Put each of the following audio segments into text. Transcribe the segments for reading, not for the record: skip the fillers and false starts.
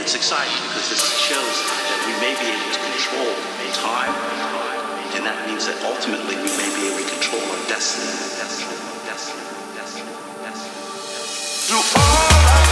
it's exciting because this shows that we may be able to control time, and that means that ultimately we may be able to control our destiny. Do all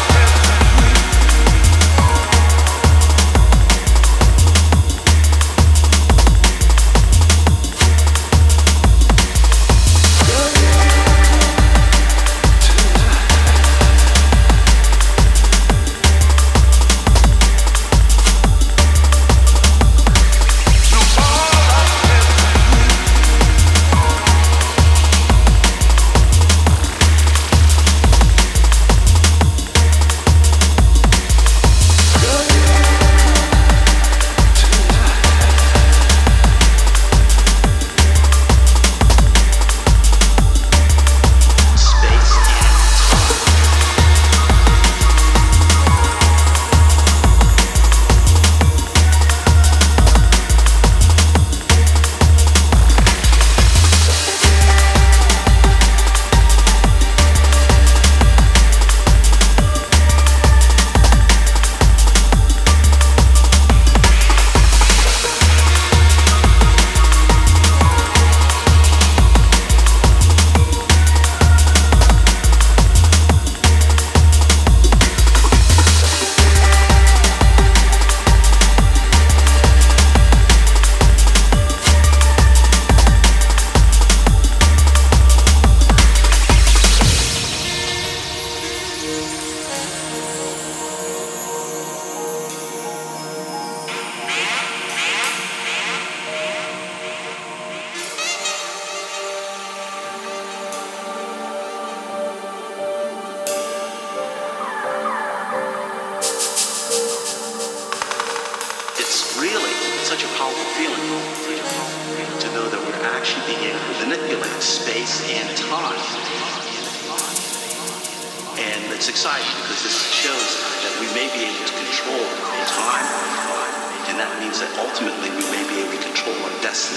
such a powerful feeling to know that we're actually being able to manipulate space and time. And it's exciting because this shows that we may be able to control time, and that means that ultimately we may be able to control our destiny.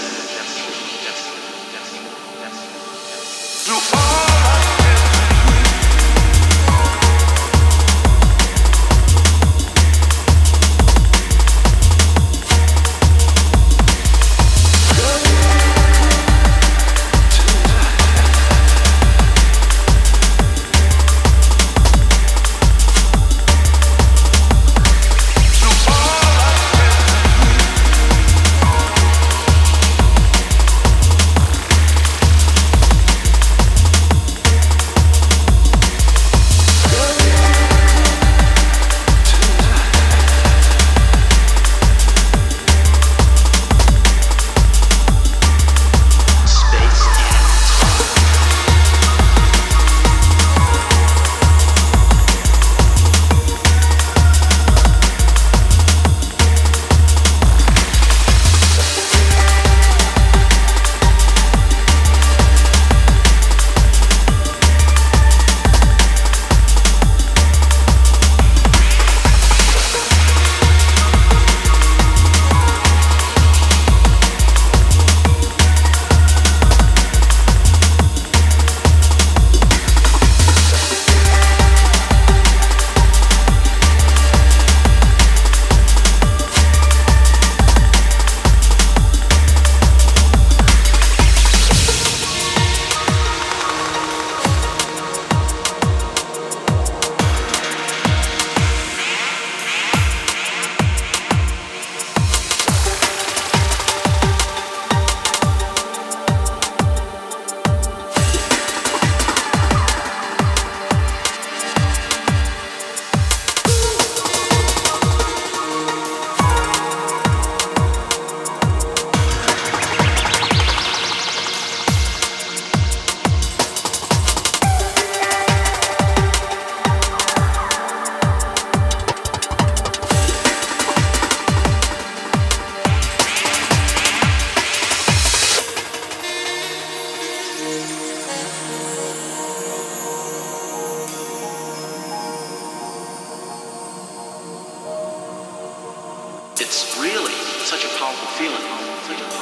It's really such a powerful feeling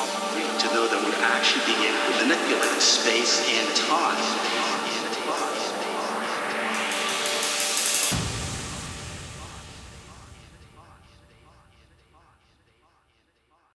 to know that we're actually being able to manipulate space and time.